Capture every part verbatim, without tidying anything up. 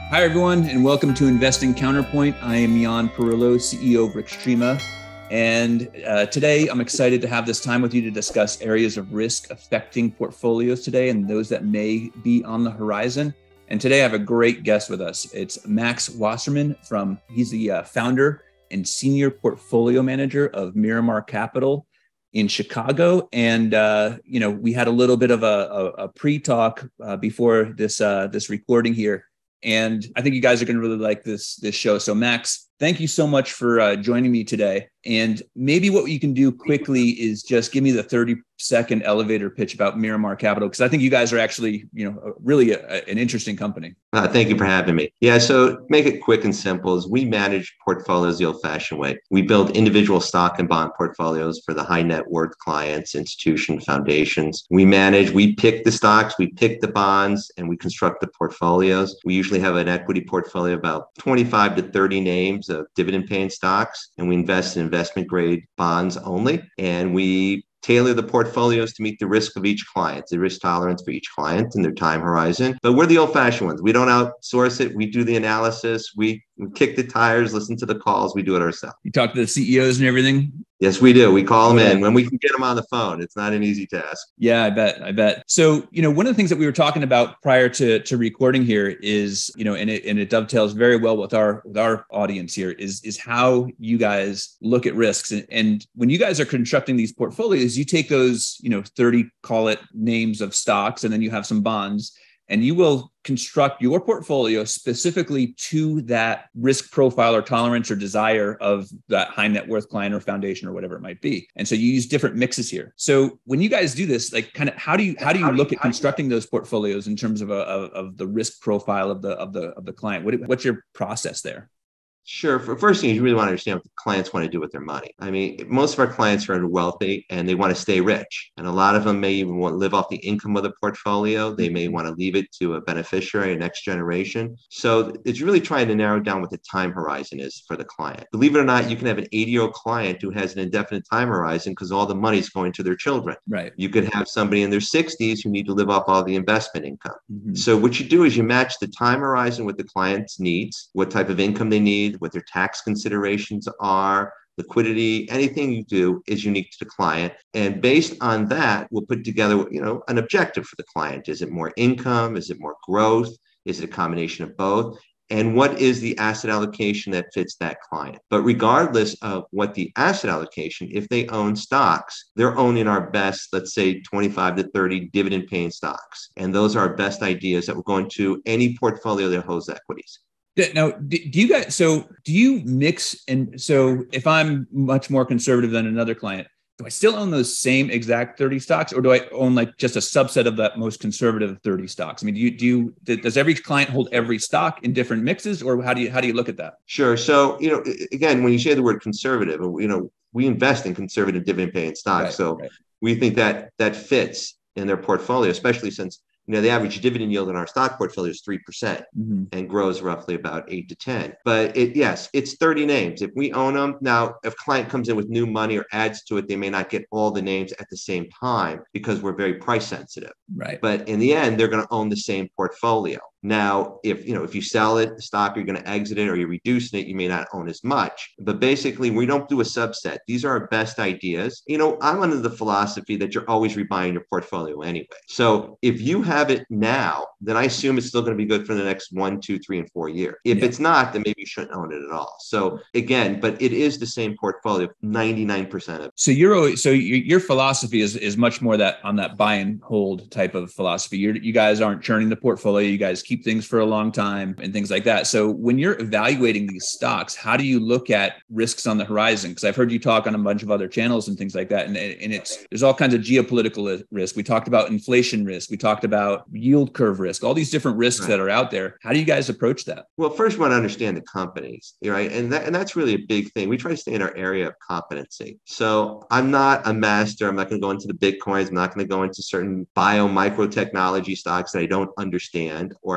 Hi, everyone, and welcome to Investing Counterpoint. I am Jan Perillo, C E O of Rextrema. And uh, today I'm excited to have this time with you to discuss areas of risk affecting portfolios today and those that may be on the horizon. And today I have a great guest with us. It's Max Wasserman from, he's the uh, founder and senior portfolio manager of Miramar Capital in Chicago. And, uh, you know, we had a little bit of a, a, a pre-talk uh, before this, uh, this recording here. And I think you guys are going to really like this, this show. So Max, thank you so much for uh, joining me today. And maybe what you can do quickly is just give me the thirty second elevator pitch about Miramar Capital, because I think you guys are actually, you know, really a, a, an interesting company. Uh, thank you for having me. Yeah, so make it quick and simple is we manage portfolios the old-fashioned way. We build individual stock and bond portfolios for the high net worth clients, institutions, foundations. We manage, we pick the stocks, we pick the bonds, and we construct the portfolios. We usually have an equity portfolio of about twenty-five to thirty names of dividend-paying stocks, and we invest in investment grade bonds only. And we tailor the portfolios to meet the risk of each client, the risk tolerance for each client and their time horizon. But we're the old-fashioned ones. We don't outsource it. We do the analysis. We, we kick the tires, listen to the calls. We do it ourselves. You talk to the C E Os and everything? Yes, we do. We call them yeah. in when we can get them on the phone. It's not an easy task. Yeah, I bet. I bet. So, you know, one of the things that we were talking about prior to, to recording here is, you know, and it, and it dovetails very well with our, with our audience here is, is how you guys look at risks. And, and when you guys are constructing these portfolios, you take those, you know, thirty, call it names of stocks, and then you have some bonds, and you will construct your portfolio specifically to that risk profile or tolerance or desire of that high net worth client or foundation or whatever it might be. And so you use different mixes here. So when you guys do this, like kind of how do you how do you look at constructing those portfolios in terms of a, of, of the risk profile of the of the of the client? What, what's your process there? Sure. For first thing, you really want to understand what the clients want to do with their money. I mean, most of our clients are wealthy and they want to stay rich. And a lot of them may even want to live off the income of the portfolio. They may want to leave it to a beneficiary, a next generation. So it's really trying to narrow down what the time horizon is for the client. Believe it or not, you can have an eighty-year-old client who has an indefinite time horizon because all the money's going to their children. Right. You could have somebody in their sixties who need to live off all the investment income. Mm-hmm. So what you do is you match the time horizon with the client's needs, what type of income they need, what their tax considerations are, liquidity, anything you do is unique to the client. And based on that, we'll put together, you know, an objective for the client. Is it more income? Is it more growth? Is it a combination of both? And what is the asset allocation that fits that client? But regardless of what the asset allocation, if they own stocks, they're owning our best, let's say twenty-five to thirty dividend paying stocks. And those are our best ideas that will go into any portfolio that holds equities. Now, do you guys, so do you mix? And so if I'm much more conservative than another client, do I still own those same exact thirty stocks, or do I own like just a subset of that most conservative thirty stocks? I mean, do you, do you, does every client hold every stock in different mixes, or how do you, how do you look at that? Sure. So, you know, again, when you say the word conservative, you know, we invest in conservative dividend paying stocks. Right, so right. we think that that fits in their portfolio, especially since you know, the average dividend yield in our stock portfolio is three percent mm-hmm. and grows roughly about eight to ten. But it, yes, it's thirty names. If we own them, now, if a client comes in with new money or adds to it, they may not get all the names at the same time because we're very price sensitive. Right. But in the end, they're going to own the same portfolio. Now, if you know if you sell it, the stock, you're going to exit it or you're reducing it, you may not own as much. But basically, we don't do a subset. These are our best ideas. You know, I'm under the philosophy that you're always rebuying your portfolio anyway. So if you have it now, then I assume it's still going to be good for the next one, two, three, and four years. If yeah. it's not, then maybe you shouldn't own it at all. So again, but it is the same portfolio, ninety-nine percent of it. So you're so your philosophy is is much more that on that buy and hold type of philosophy. You're, you guys aren't churning the portfolio. You guys keep things for a long time and things like that. So when you're evaluating these stocks, how do you look at risks on the horizon? Because I've heard you talk on a bunch of other channels and things like that. And, and it's there's all kinds of geopolitical risk. We talked about inflation risk. We talked about yield curve risk, all these different risks right. that are out there. How do you guys approach that? Well, first we want to understand the companies, right? And that, and that's really a big thing. We try to stay in our area of competency. So I'm not a master. I'm not going to go into the Bitcoins. I'm not going to go into certain bio micro technology stocks that I don't understand or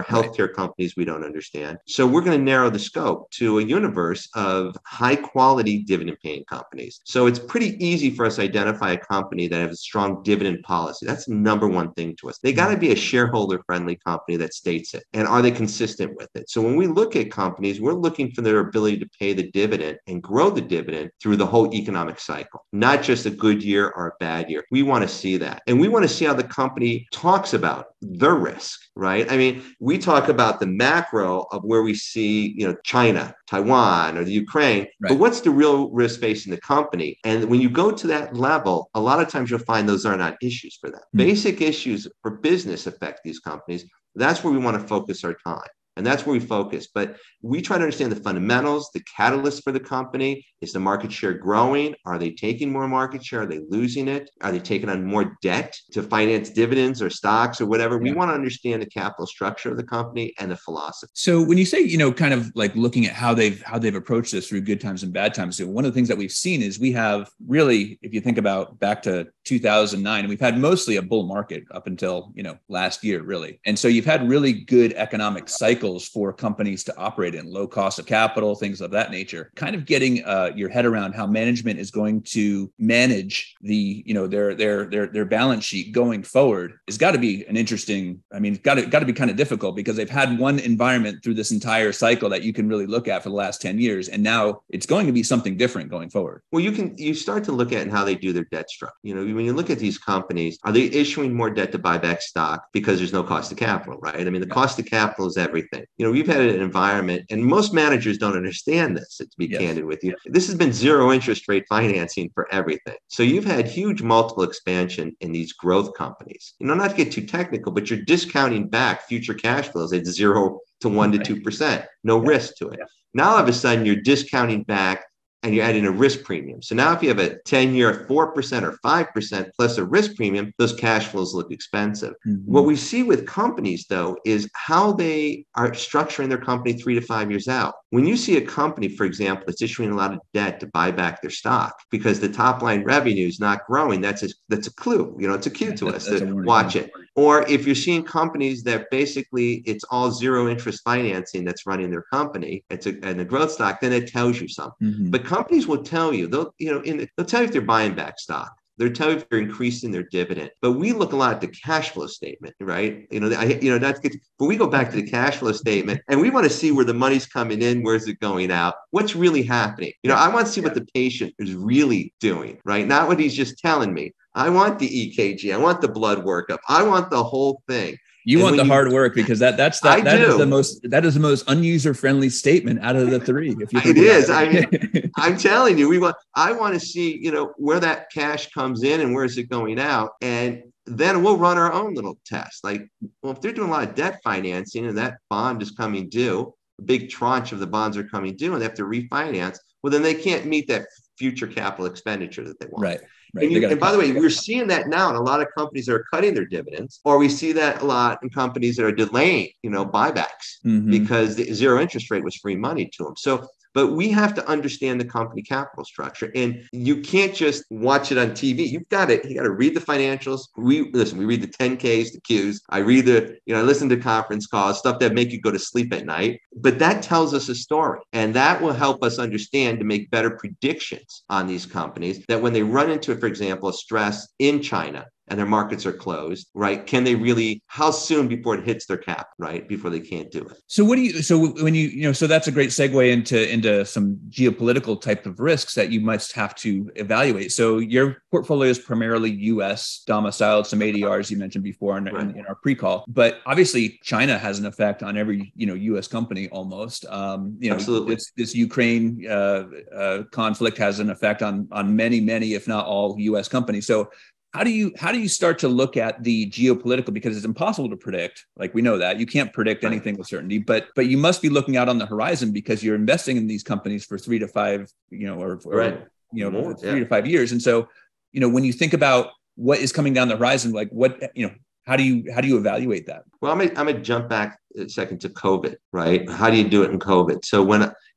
or healthcare companies we don't understand. So we're going to narrow the scope to a universe of high quality dividend paying companies. So it's pretty easy for us to identify a company that has a strong dividend policy. That's the number one thing to us. They got to be a shareholder friendly company that states it. And are they consistent with it? So when we look at companies, we're looking for their ability to pay the dividend and grow the dividend through the whole economic cycle, not just a good year or a bad year. We want to see that. And we want to see how the company talks about their risk, right? I mean, we talk about the macro of where we see, you know, China, Taiwan, or the Ukraine, right. But what's the real risk facing the company? And when you go to that level, a lot of times you'll find those are not issues for them. Mm-hmm. Basic issues for business affect these companies. That's where we want to focus our time. And that's where we focus. But we try to understand the fundamentals, the catalyst for the company. Is the market share growing? Are they taking more market share? Are they losing it? Are they taking on more debt to finance dividends or stocks or whatever? Yeah. We want to understand the capital structure of the company and the philosophy. So when you say, you know, kind of like looking at how they've how they've approached this through good times and bad times, so one of the things that we've seen is we have really, if you think about back to two thousand nine, we've had mostly a bull market up until, you know, last year, really. And so you've had really good economic cycles for companies to operate in, low cost of capital, things of that nature. Kind of getting uh, your head around how management is going to manage the, you know, their their their their balance sheet going forward has got to be an interesting. I mean, got to got to be kind of difficult because they've had one environment through this entire cycle that you can really look at for the last ten years, and now it's going to be something different going forward. Well, you can you start to look at how they do their debt structure. You know, when you look at these companies, are they issuing more debt to buy back stock because there's no cost of capital, right? I mean, the cost of capital is everything. You know, we've had an environment, and most managers don't understand this, to be yes. candid with you. Yes. This has been zero interest rate financing for everything. So you've had huge multiple expansion in these growth companies. You know, not to get too technical, but you're discounting back future cash flows at zero to one to two percent. No yeah. risk to it. Yeah. Now, all of a sudden, you're discounting back and you're adding a risk premium. So now if you have a ten-year four percent or five percent plus a risk premium, those cash flows look expensive. Mm-hmm. What we see with companies, though, is how they are structuring their company three to five years out. When you see a company, for example, that's issuing a lot of debt to buy back their stock because the top line revenue is not growing, that's a, that's a clue. You know, it's a cue to us to watch it. Or if you're seeing companies that basically it's all zero interest financing that's running their company, it's a, and a growth stock, then it tells you something. Mm-hmm. But companies will tell you, they'll, you know, in the, they'll tell you if they're buying back stock. They'll tell you if they're increasing their dividend. But we look a lot at the cash flow statement, right? You know, I, you know, that's good. But we go back to the cash flow statement and we want to see where the money's coming in, where's it going out, what's really happening. You know, I want to see what the patient is really doing, right? Not what he's just telling me. I want the E K G. I want the blood workup. I want the whole thing. You and want the you, hard work because that that's that, I that do. is the most that is the most unuser friendly statement out of the three. If you it is, it. I mean, I'm telling you, we want. I want to see, you know, where that cash comes in and where is it going out, and then we'll run our own little test. Like, well, if they're doing a lot of debt financing and that bond is coming due, a big tranche of the bonds are coming due, and they have to refinance. Well, then they can't meet that future capital expenditure that they want. Right. Right. And, you, and by the way, we're seeing that now in a lot of companies that are cutting their dividends, or we see that a lot in companies that are delaying, you know, buybacks mm-hmm. because the zero interest rate was free money to them. So, but we have to understand the company capital structure, and you can't just watch it on T V. You've got to, you got to read the financials. We listen, we read the ten Ks, the Qs. I read the, you know, I listen to conference calls, stuff that make you go to sleep at night, but that tells us a story, and that will help us understand to make better predictions on these companies that when they run into, for example, a stress in China, and their markets are closed, right? Can they really, how soon before it hits their cap, right? Before they can't do it. So what do you, so when you, you know, so that's a great segue into, into some geopolitical type of risks that you must have to evaluate. So your portfolio is primarily U S domiciled, some A D Rs you mentioned before in, right. in, in our pre-call, but obviously China has an effect on every, you know, U S company almost. Um, you know, Absolutely. This, this Ukraine uh, uh, conflict has an effect on, on many, many, if not all U S companies. So How do you how do you start to look at the geopolitical, because it's impossible to predict, like we know that you can't predict anything with certainty, but but you must be looking out on the horizon because you're investing in these companies for three to five, you know, or, or right. you know, More, three yeah. to five years. And so, you know, when you think about what is coming down the horizon, like what, you know, how do you how do you evaluate that? Well, I'm gonna, I'm gonna jump back a second to COVID, right? How do you do it in COVID? So when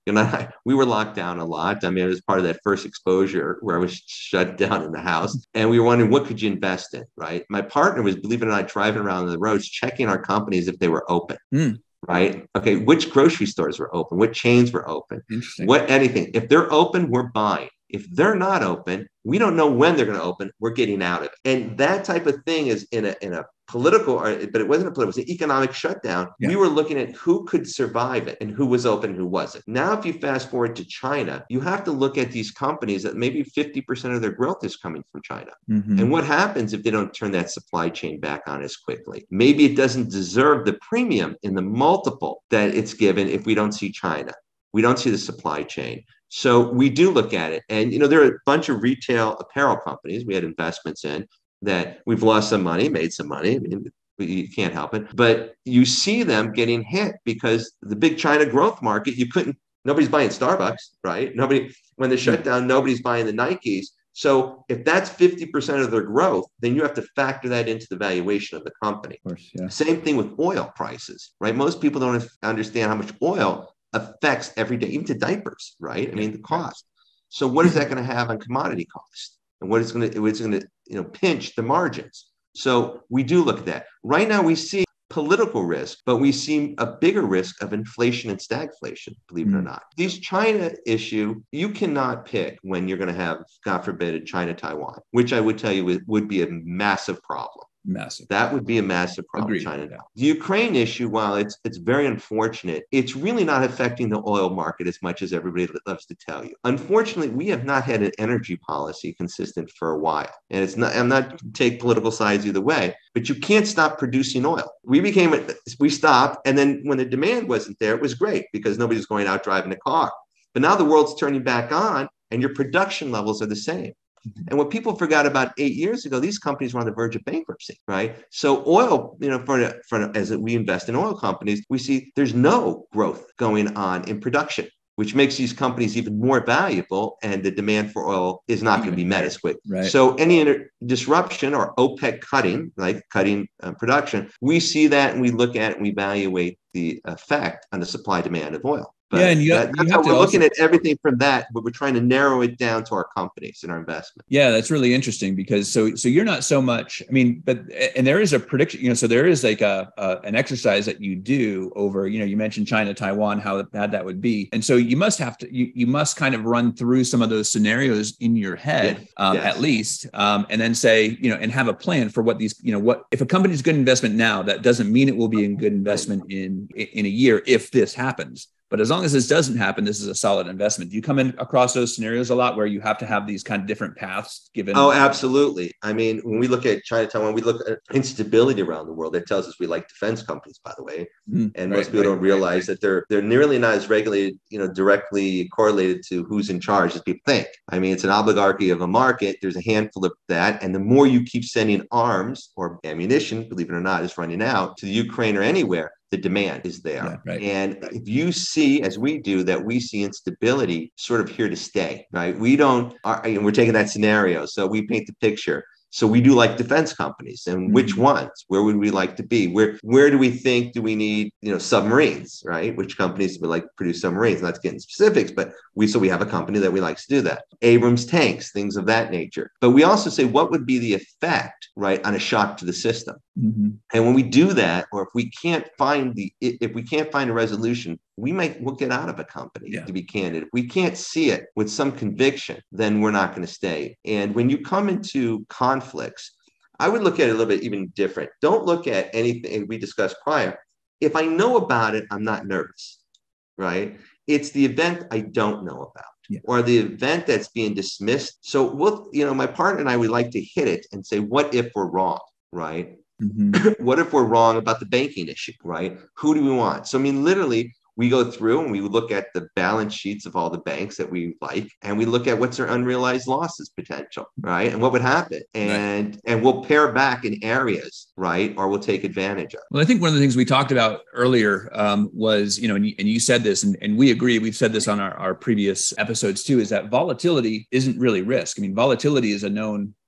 You know, we were locked down a lot. I mean, it was part of that first exposure where I was shut down in the house, and we were wondering what could you invest in, right? My partner was, believe it or not, driving around the roads, checking our companies if they were open. Mm. Right? Okay. Which grocery stores were open? What chains were open? Interesting. What anything. If they're open, we're buying. If they're not open, we don't know when they're going to open. We're getting out of it. And that type of thing is in a in a political, but it wasn't a political, it was an economic shutdown. Yeah. We were looking at who could survive it and who was open and who wasn't. Now, if you fast forward to China, you have to look at these companies that maybe fifty percent of their growth is coming from China. Mm-hmm. And what happens if they don't turn that supply chain back on as quickly? Maybe it doesn't deserve the premium in the multiple that it's given if we don't see China. We don't see the supply chain. So we do look at it. And, you know, there are a bunch of retail apparel companies we had investments in that we've lost some money, made some money. I mean, you can't help it. But you see them getting hit because the big China growth market, you couldn't, nobody's buying Starbucks, right? Nobody, when they shut down, nobody's buying the Nikes. So if that's fifty percent of their growth, then you have to factor that into the valuation of the company. Of course, yeah. Same thing with oil prices, right? Most people don't understand how much oil affects every day, even to diapers, right? I mean, the cost. So what is that going to have on commodity cost? And what is going to, it's going to, you know, pinch the margins. So we do look at that. Right now we see political risk, but we see a bigger risk of inflation and stagflation, believe it or not. These China issue, you cannot pick when you're going to have, God forbid, China, Taiwan, which I would tell you would be a massive problem. Massive. That would be a massive problem. Agreed. China. Yeah. The Ukraine issue, while it's it's very unfortunate, it's really not affecting the oil market as much as everybody loves to tell you. Unfortunately, we have not had an energy policy consistent for a while. And it's not, I'm not take political sides either way, but you can't stop producing oil. We became, we stopped. And then when the demand wasn't there, it was great because nobody's going out driving a car. But now the world's turning back on and your production levels are the same. And what people forgot about eight years ago, these companies were on the verge of bankruptcy, right? So oil, you know, for, for as we invest in oil companies, we see there's no growth going on in production, which makes these companies even more valuable. And the demand for oil is not going to be met as quick. Right. So any inter- disruption or OPEC cutting, like cutting uh, production, we see that and we look at it and we evaluate the effect on the supply demand of oil. But yeah, and you, that, you that's have how to we're also, looking at everything from that, but we're trying to narrow it down to our companies and our investment. Yeah, that's really interesting because so so you're not so much. I mean, but and there is a prediction. You know, so there is like a, a an exercise that you do over. You know, you mentioned China, Taiwan, how bad that would be, and so you must have to. You you must kind of run through some of those scenarios in your head, yes. Um, yes. at least, um, and then say, you know, and have a plan for what these. You know, what if a company's good investment now? That doesn't mean it will be a good investment in in a year if this happens. But as long as this doesn't happen, this is a solid investment. Do you come in across those scenarios a lot where you have to have these kind of different paths given? Oh, absolutely. I mean, when we look at China, Taiwan, we look at instability around the world. That tells us we like defense companies, by the way. Mm, and right, most people right, don't realize right, that they're they're nearly not as regulated, you know, directly correlated to who's in charge as people think. I mean, it's an oligarchy of a market. There's a handful of that. And the more you keep sending arms or ammunition, believe it or not, is running out to the Ukraine or anywhere, the demand is there. Yeah, right, and right. if you see, as we do, that we see instability sort of here to stay, right? We don't, and we're taking that scenario. So we paint the picture. So we do like defense companies, and which mm-hmm. ones? Where would we like to be? Where where do we think do we need, you know, submarines, right? Which companies would like to produce submarines? Not to get into specifics, but we so we have a company that we likes to do that. Abrams tanks, things of that nature. But we also say what would be the effect, right, on a shock to the system? Mm-hmm. And when we do that, or if we can't find the if we can't find a resolution, we might we'll get out of a company, yeah. to be candid. If we can't see it with some conviction, then we're not going to stay. And when you come into conflicts, I would look at it a little bit even different. Don't look at anything we discussed prior. If I know about it, I'm not nervous, right? It's the event I don't know about. Yeah. Or the event that's being dismissed. So we'll, you know, my partner and I, we like to hit it and say, what if we're wrong, right? Mm-hmm. What if we're wrong about the banking issue, right? Who do we want? So, I mean, literally, we go through and we look at the balance sheets of all the banks that we like, and we look at what's their unrealized losses potential, right? And what would happen. And right. and we'll pare back in areas, right? Or we'll take advantage of. Well, I think one of the things we talked about earlier um, was, you know, and you, and you said this, and, and we agree, we've said this on our, our previous episodes too, is that volatility isn't really risk. I mean, volatility is a known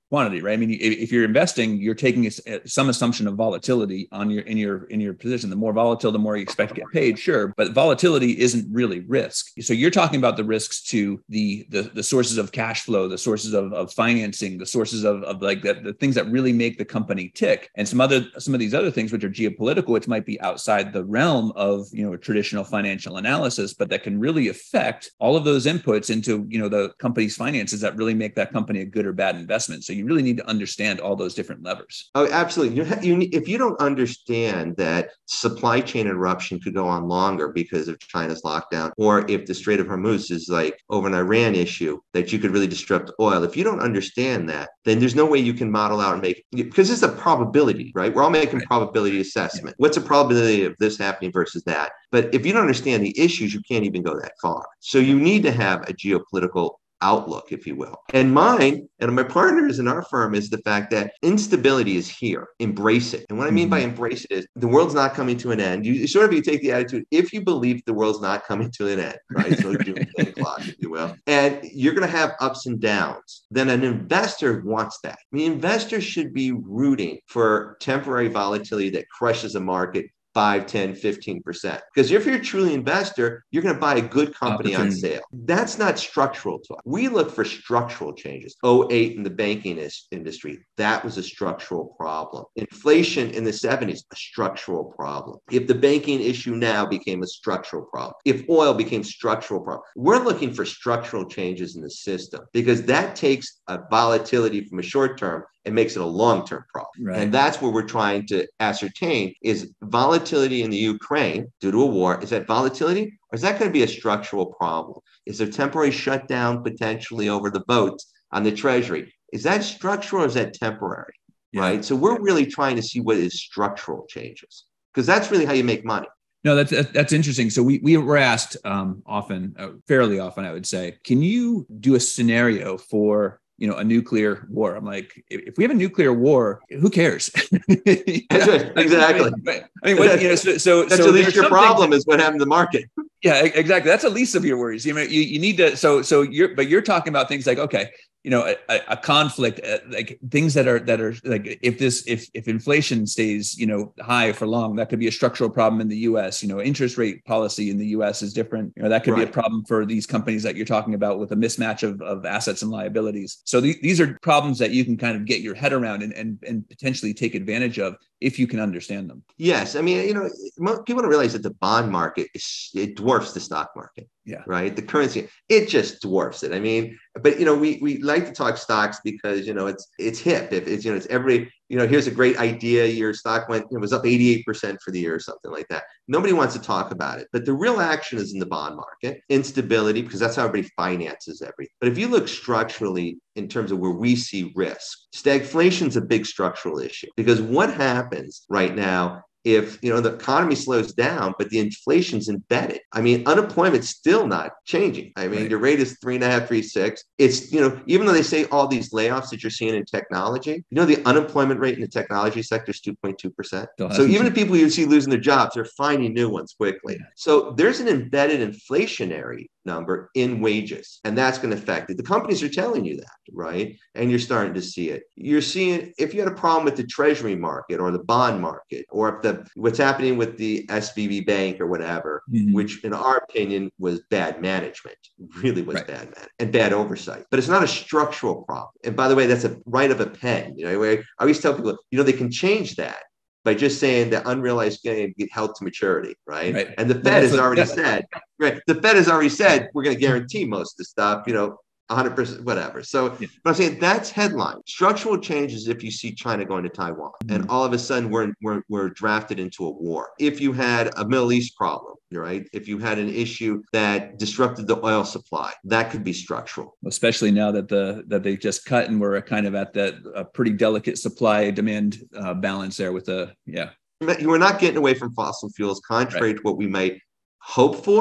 quantity, right? I mean, if you're investing, you're taking some assumption of volatility on your in your in your position. The more volatile, the more you expect to get paid, sure, but volatility isn't really risk. So you're talking about the risks to the the, the sources of cash flow, the sources of, of financing, the sources of, of like the, the things that really make the company tick, and some other some of these other things which are geopolitical, which might be outside the realm of you know traditional financial analysis, but that can really affect all of those inputs into you know the company's finances that really make that company a good or bad investment. So you really need to understand all those different levers. Oh, absolutely. You, ha- you if you don't understand that supply chain interruption could go on longer because of China's lockdown, or if the Strait of Hormuz is like over an Iran issue, that you could really disrupt oil. If you don't understand that, then there's no way you can model out and make, because it's a probability, right? We're all making Right. probability assessment. What's the probability of this happening versus that? But if you don't understand the issues, you can't even go that far. So you need to have a geopolitical outlook, if you will. And mine and my partners in our firm is the fact that instability is here. Embrace it. And what I mean mm-hmm. by embrace it is the world's not coming to an end. You sort of you take the attitude, if you believe the world's not coming to an end, right? So doomsday clock, if you will. And you're going to have ups and downs. Then an investor wants that. I mean, investors should be rooting for temporary volatility that crushes a market five, ten, fifteen percent. Because if you're a truly investor, you're going to buy a good company on sale. That's not structural to us. We look for structural changes. oh eight in the banking is, industry, that was a structural problem. Inflation in the seventies, a structural problem. If the banking issue now became a structural problem, if oil became structural problem, we're looking for structural changes in the system because that takes a volatility from a short term and makes it a long-term problem. Right. And that's what we're trying to ascertain is volatility in the Ukraine due to a war. Is that volatility or is that going to be a structural problem? Is there temporary shutdown potentially over the votes on the Treasury? Is that structural or is that temporary? Yeah. Right. So we're really trying to see what is structural changes because that's really how you make money. No, that's that's interesting. So we we were asked um, often, uh, fairly often, I would say, can you do a scenario for you know, a nuclear war? I'm like, if we have a nuclear war, who cares? That's right. Exactly. I mean, what, you know, so, so that's so at least your problem is what happened to the market. Yeah, exactly. That's the least of your worries. You know, you, you need to, so, so you're, but you're talking about things like, okay, you know, a, a conflict, uh, like things that are, that are like, if this, if, if inflation stays, you know, high for long, that could be a structural problem in the U S, you know, interest rate policy in the U S is different. You know, that could right. be a problem for these companies that you're talking about with a mismatch of, of assets and liabilities. So th- these are problems that you can kind of get your head around and, and, and potentially take advantage of if you can understand them. Yes. I mean, you know, people don't realize that the bond market, is, it dwarfs the stock market. Yeah. Right. The currency, it just dwarfs it. I mean, but, you know, we we like to talk stocks because, you know, it's it's hip. If it's, you know, it's every, you know, here's a great idea. Your stock went, it was up eighty-eight percent for the year or something like that. Nobody wants to talk about it. But the real action is in the bond market, instability, because that's how everybody finances everything. But if you look structurally in terms of where we see risk, stagflation is a big structural issue because what happens right now if, you know, the economy slows down, but the inflation's embedded. I mean, unemployment's still not changing. I mean, right. your rate is three and a half, three, six. It's, you know, even though they say all these layoffs that you're seeing in technology, you know, the unemployment rate in the technology sector is two point two percent. So even the people you see losing their jobs, they're finding new ones quickly. Yeah. So there's an embedded inflationary number in wages, and that's going to affect it. The companies are telling you that, right? And you're starting to see it. You're seeing, if you had a problem with the treasury market or the bond market, or if the what's happening with the S V B bank or whatever, mm-hmm. which in our opinion was bad management, really was right. bad management and bad oversight. But it's not a structural problem. And by the way, that's a right of a pen. You know, I always tell people, you know, they can change that by just saying the unrealized gain get held to maturity, right? right. And the Fed yeah, has what, already yeah. said, right? The Fed has already said we're going to guarantee most of the stuff, you know, one hundred percent, whatever. So, yeah. but I'm saying that's headline. Structural changes if you see China going to Taiwan, mm-hmm. and all of a sudden we're, we're we're drafted into a war. If you had a Middle East problem, right? If you had an issue that disrupted the oil supply, that could be structural. Especially now that the that they just cut and we're kind of at that a pretty delicate supply demand uh, balance there with the yeah. We're not getting away from fossil fuels, contrary right. to what we might hope for.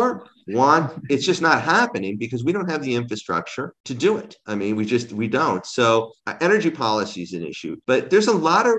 want, it's just not happening because we don't have the infrastructure to do it. I mean, we just, we don't. So uh, energy policy is an issue, but there's a lot of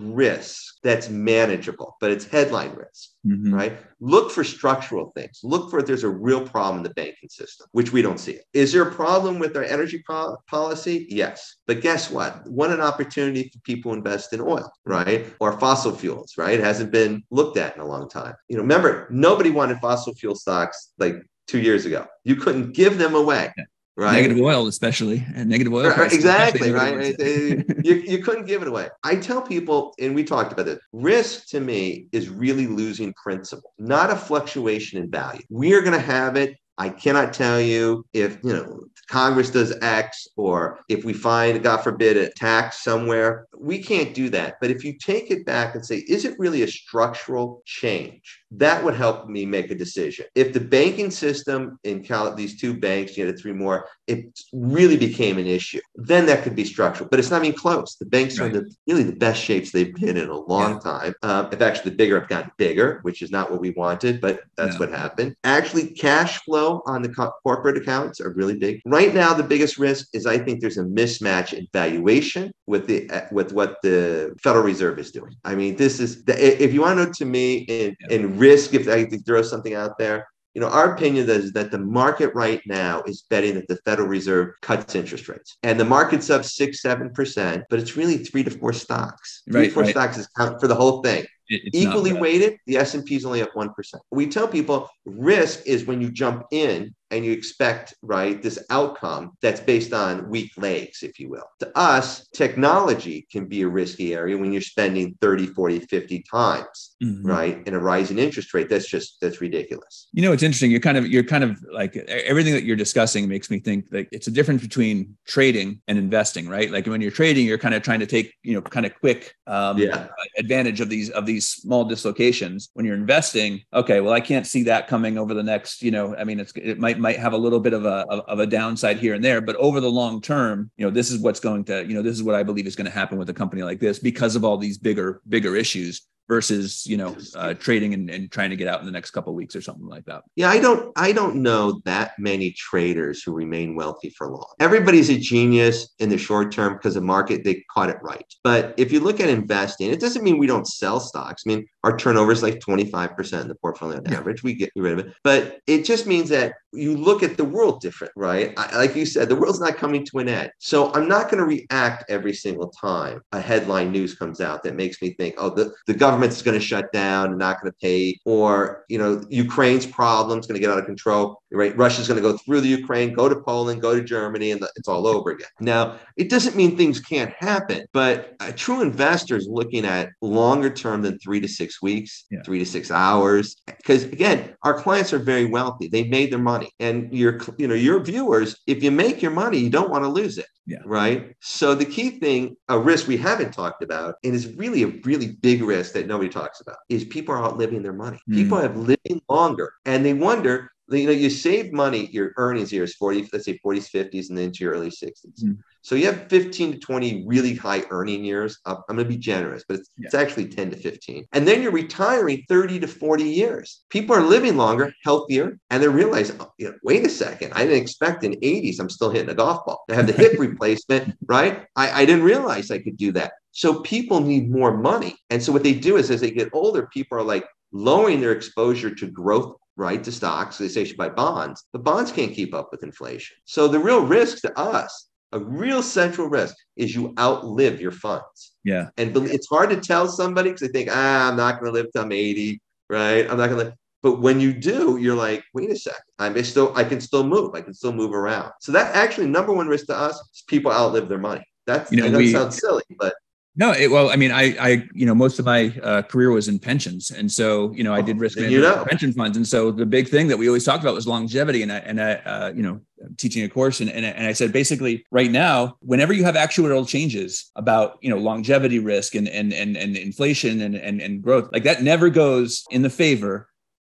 risk that's manageable, but it's headline risk. Mm-hmm. Right? Look for structural things. Look for if there's a real problem in the banking system, which we don't see it. Is there a problem with our energy po- policy? Yes. But guess what? What an opportunity for people to invest in oil, right? Or fossil fuels, right? It hasn't been looked at in a long time. You know, remember, nobody wanted fossil fuel stocks like two years ago. You couldn't give them away. Yeah. Right. Negative oil, especially, and negative oil. Right, exactly. Right. you, you couldn't give it away. I tell people, and we talked about this, risk to me is really losing principal, not a fluctuation in value. We are going to have it. I cannot tell you if, you know, Congress does X or if we find, God forbid, a tax somewhere. We can't do that. But if you take it back and say, is it really a structural change? That would help me make a decision. If the banking system in Cal- these two banks, you know, three more, it really became an issue, then that could be structural. But it's not even close. The banks right. are in the, really the best shapes they've been in a long yeah. time. Um, if actually the bigger have gotten bigger, which is not what we wanted, but that's no. what happened. Actually, cash flow on the co- corporate accounts are really big. Right now, the biggest risk is I think there's a mismatch in valuation with the uh, with what the Federal Reserve is doing. I mean, this is the, if you want to know to me in, yeah. in risk, if I could throw something out there, you know, our opinion is that the market right now is betting that the Federal Reserve cuts interest rates, and the market's up six, seven percent, but it's really three to four stocks. Three right, to four right. stocks is count for the whole thing. It's equally weighted, the S and P is only up one percent. We tell people risk is when you jump in and you expect, right, this outcome that's based on weak legs, if you will. To us, technology can be a risky area when you're spending thirty, forty, fifty times, mm-hmm. right, in a rising interest rate. That's just, that's ridiculous. You know, it's interesting. You're kind of, you're kind of like, everything that you're discussing makes me think that it's a difference between trading and investing, right? Like when you're trading, you're kind of trying to take, you know, kind of quick um, yeah. advantage of these, of these small dislocations. When you're investing, okay, well, I can't see that coming over the next, you know, I mean, it's, it might, might have a little bit of a, of a downside here and there, but over the long term, you know, this is what's going to, you know, this is what I believe is going to happen with a company like this because of all these bigger, bigger issues versus, you know, uh, trading and, and trying to get out in the next couple of weeks or something like that. Yeah, I don't, I don't know that many traders who remain wealthy for long. Everybody's a genius in the short term because the market, they caught it right. But if you look at investing, it doesn't mean we don't sell stocks. I mean, our turnover is like twenty-five percent in the portfolio on average. Yeah. We get rid of it. But it just means that you look at the world different, right? I, like you said, the world's not coming to an end. So I'm not going to react every single time a headline news comes out that makes me think, oh, the, the government's going to shut down and not going to pay, or, you know, Ukraine's problem's going to get out of control, right? Russia's going to go through the Ukraine, go to Poland, go to Germany, and it's all over again. Now, it doesn't mean things can't happen, but a true investor is looking at longer term than three to six weeks, yeah. three to six hours. Because again, our clients are very wealthy. They made their money. And your, you know, your viewers, if you make your money, you don't want to lose it. Yeah. Right. So the key thing, a risk we haven't talked about, and is really a really big risk that nobody talks about, is people are outliving their money. Mm. People have living longer, and they wonder, you know, you save money, your earnings here is forty, let's say forties, fifties, and then into your early sixties. Mm. So you have fifteen to twenty really high earning years. I'm going to be generous, but it's, yeah. it's actually ten to fifteen. And then you're retiring thirty to forty years. People are living longer, healthier, and they're realizing, oh, you know, wait a second, I didn't expect in eighties, I'm still hitting a golf ball. I have the hip replacement, right? I, I didn't realize I could do that. So people need more money. And so what they do is as they get older, people are like lowering their exposure to growth, right, to stocks. So they say you should buy bonds, but bonds can't keep up with inflation. So the real risk to us, a real central risk, is you outlive your funds. Yeah. And it's hard to tell somebody because they think, ah, I'm not going to live till I'm eighty, right? I'm not going to live. But when you do, you're like, wait a second, I may still, I can still move. I can still move around. So that actually number one risk to us is people outlive their money. That's, you know, I know we, it sounds silly, but no, it, well, I mean, I, I, you know, most of my uh, career was in pensions, and so, you know, I did risk management, you know, pension funds, and so the big thing that we always talked about was longevity. And I, and I, uh, you know, teaching a course, and, and and I said basically, right now, whenever you have actuarial changes about, you know, longevity risk and and and and inflation and and and growth, like that never goes in the favor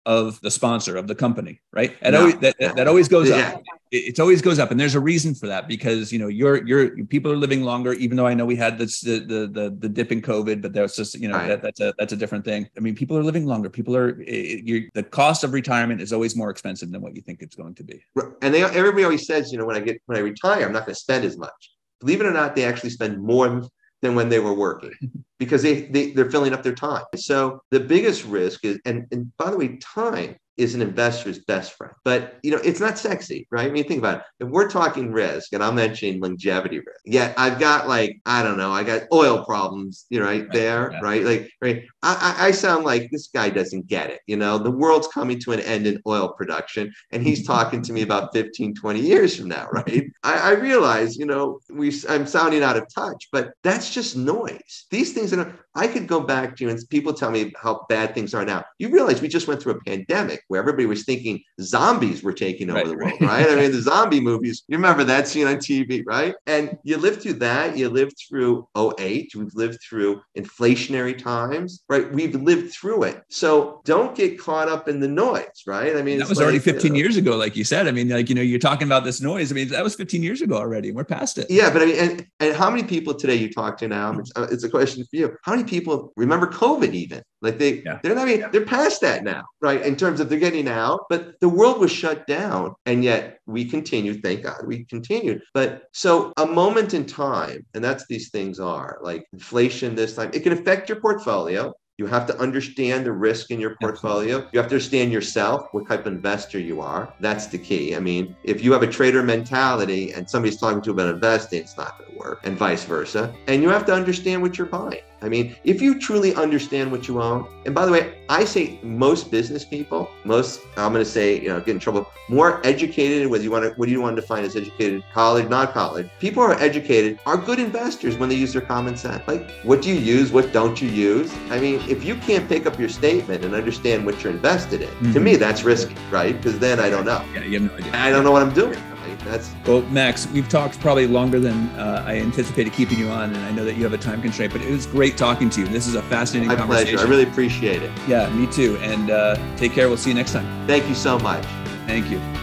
of the sponsor of the company, right? And no, always, that, no. that always goes yeah. up. It, it always goes up, and there's a reason for that because you know you're you're people are living longer. Even though I know we had this the the the, the dip in COVID, but that's just you know right. that, that's a that's a different thing. I mean, people are living longer. People are you're, the cost of retirement is always more expensive than what you think it's going to be. And they everybody always says, you know, when I get when I retire, I'm not going to spend as much. Believe it or not, they actually spend more than when they were working because they, they, they're filling up their time. So the biggest risk is, and, and by the way, time is an investor's best friend. But, you know, it's not sexy, right? I mean, think about it. If we're talking risk, and I'm mentioning longevity risk, yet I've got like, I don't know, I got oil problems, you know, right, right there, yeah. right? Like, right. I, I sound like this guy doesn't get it. You know, the world's coming to an end in oil production, and he's talking to me about fifteen, twenty years from now, right? I, I realize, you know, we I'm sounding out of touch, but that's just noise. These things that I could go back to, and people tell me how bad things are now. You realize we just went through a pandemic where everybody was thinking zombies were taking over right, the world, right? I mean, the zombie movies, you remember that scene on T V, right? And you lived through that. You lived through oh eight. We've lived through inflationary times, right? We've lived through it. So don't get caught up in the noise, right? I mean, that was like, already fifteen you know, years ago, like you said. I mean, like, you know, you're talking about this noise. I mean, that was fifteen years ago already. We're past it. Yeah, but I mean, and, and how many people today you talk to now? It's, it's a question for you. How many people remember COVID even? Like they, yeah. they're not, I mean, they're past that now, right? In terms of they're getting out, but the world was shut down, and yet we continued. Thank God we continued. But so a moment in time, and that's these things are like inflation. This time, it can affect your portfolio. You have to understand the risk in your portfolio. You have to understand yourself, what type of investor you are. That's the key. I mean, if you have a trader mentality and somebody's talking to you about investing, it's not going to work, and vice versa. And you have to understand what you're buying. I mean, if you truly understand what you own, and by the way, I say most business people, most, I'm going to say, you know, get in trouble, more educated, whether you want to, what do you want to define as educated, college, not college, people who are educated are good investors when they use their common sense. Like, what do you use? What don't you use? I mean, if you can't pick up your statement and understand what you're invested in, mm-hmm. to me, that's risky, right? Because then I don't know. Yeah, you have no idea. I don't know what I'm doing. That's well, Max, we've talked probably longer than uh, I anticipated keeping you on, and I know that you have a time constraint, but it was great talking to you. This is a fascinating My conversation. pleasure. I really appreciate it. Yeah, me too. And uh, take care. We'll see you next time. Thank you so much. Thank you.